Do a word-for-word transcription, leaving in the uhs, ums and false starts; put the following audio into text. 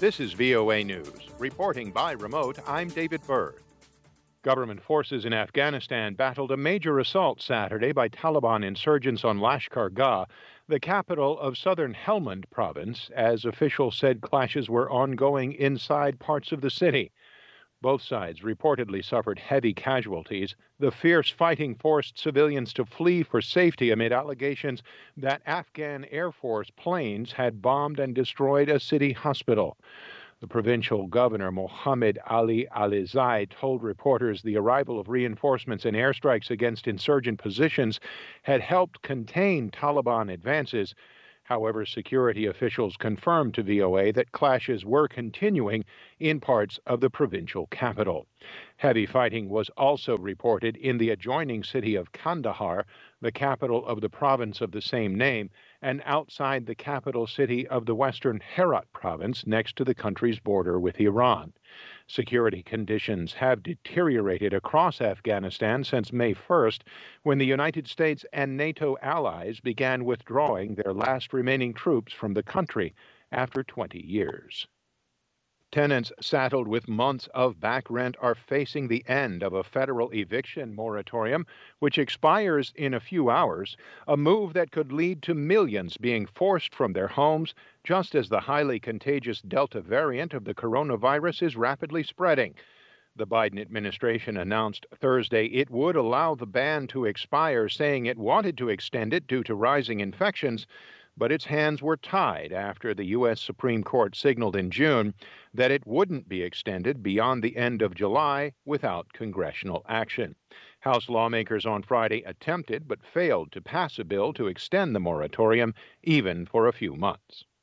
This is V O A News. Reporting by remote, I'm David Byrd. Government forces in Afghanistan battled a major assault Saturday by Taliban insurgents on Lashkar Gah, the capital of southern Helmand province, as officials said clashes were ongoing inside parts of the city. Both sides reportedly suffered heavy casualties. The fierce fighting forced civilians to flee for safety amid allegations that Afghan Air Force planes had bombed and destroyed a city hospital. The provincial governor, Mohammed Ali Alizai, told reporters the arrival of reinforcements and airstrikes against insurgent positions had helped contain Taliban advances. However, security officials confirmed to V O A that clashes were continuing in parts of the provincial capital. Heavy fighting was also reported in the adjoining city of Kandahar, the capital of the province of the same name, and outside the capital city of the western Herat province next to the country's border with Iran. Security conditions have deteriorated across Afghanistan since May first, when the United States and NATO allies began withdrawing their last remaining troops from the country after twenty years. Tenants saddled with months of back rent are facing the end of a federal eviction moratorium, which expires in a few hours, a move that could lead to millions being forced from their homes, just as the highly contagious Delta variant of the coronavirus is rapidly spreading. The Biden administration announced Thursday it would allow the ban to expire, saying it wanted to extend it due to rising infections, but its hands were tied after the U S Supreme Court signaled in June that it wouldn't be extended beyond the end of July without congressional action. House lawmakers on Friday attempted but failed to pass a bill to extend the moratorium even for a few months.